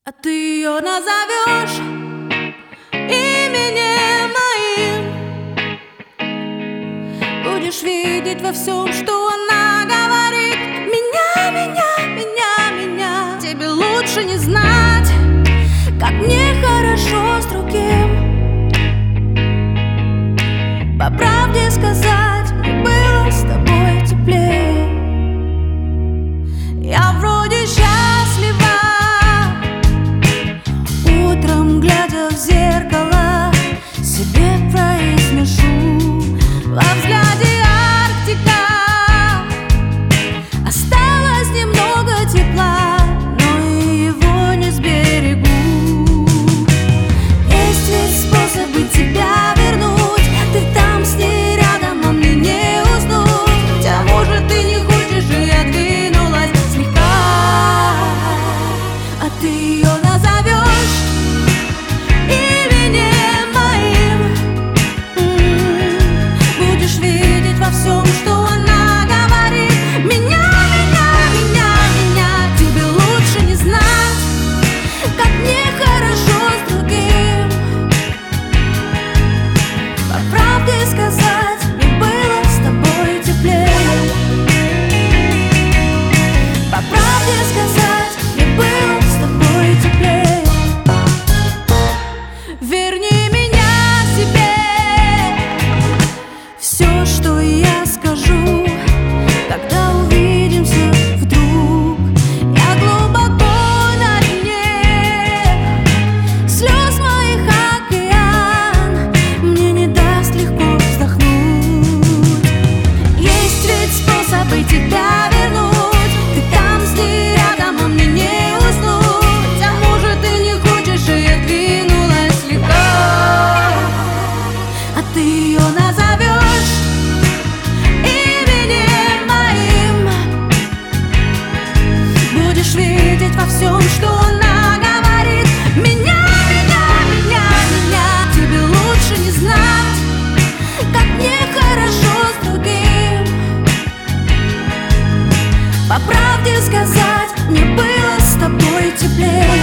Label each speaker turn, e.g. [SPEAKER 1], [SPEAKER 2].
[SPEAKER 1] А ты ее назовешь именем моим. Будешь видеть во всем, что она говорит. Меня, меня, меня, меня. Тебе лучше не знать, как мне хорошо с другим. По правде сказать, мне было с тобой теплее. Я вроде счастлива, утром, глядя в зеркало, себе произношу: во взгляде Арктика. Осталось немного тепла, но и его не сберегу. Есть ведь способы тебя вернуть. Ты там с ней рядом, а мне не уснуть. Хотя, может, ты не хочешь, и я двинулась слегка. А ты ее назовешь именем моим. Будешь видеть во всем, что она говорит. Меня, меня, меня, меня. Тебе лучше не знать, как мне хорошо с другим. По правде сказать, мне было с тобой теплее. По правде сказать, мне было с тобой теплее. Верни меня себе. Все, что я скажу, когда увидимся вдруг. Я глубоко на дне слез моих океан, мне не даст легко вздохнуть. Есть ведь способы тебя вернуть. Ты там с ней рядом, а мне не уснуть. А может, ты не хочешь, и я двинулась слегка. А ты ее назовешь именем моим. Будешь видеть во всем, что она говорит. Меня, меня, меня, меня. Тебе лучше не знать, как мне хорошо с другим. По правде сказать, мне было с тобой теплее.